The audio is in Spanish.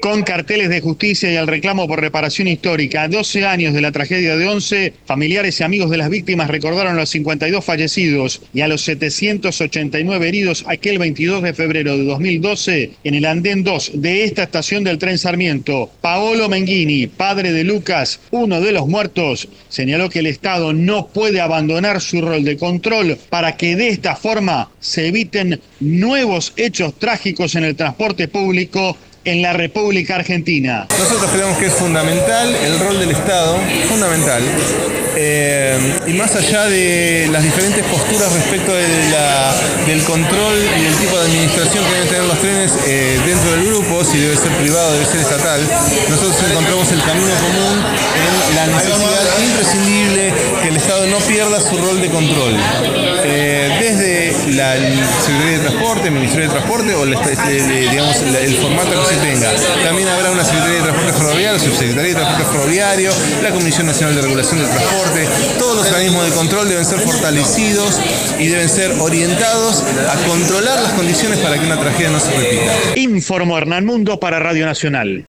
Con carteles de justicia y el reclamo por reparación histórica, a 12 años de la tragedia de Once, familiares y amigos de las víctimas recordaron a los 52 fallecidos y a los 789 heridos aquel 22 de febrero de 2012 en el andén 2 de esta estación del tren Sarmiento. Paolo Menghini, padre de Lucas, uno de los muertos, señaló que el Estado no puede abandonar su rol de control para que de esta forma se eviten nuevos hechos trágicos en el transporte público en la República Argentina. Nosotros creemos que es fundamental el rol del Estado, fundamental, y más allá de las diferentes posturas respecto del control y del tipo de administración que deben tener los trenes dentro del grupo, si debe ser privado, debe ser estatal, nosotros encontramos el camino común en la necesidad imprescindible que el Estado no pierda su rol de control. Desde la Secretaría de Transporte, el Ministerio de Transporte o digamos, el formato que se tenga. También habrá una Secretaría de Transporte Ferroviario, Subsecretaría de Transporte Ferroviario, la Comisión Nacional de Regulación del Transporte. Todos los organismos de control deben ser fortalecidos y deben ser orientados a controlar las condiciones para que una tragedia no se repita. Informó Hernán Mundo para Radio Nacional.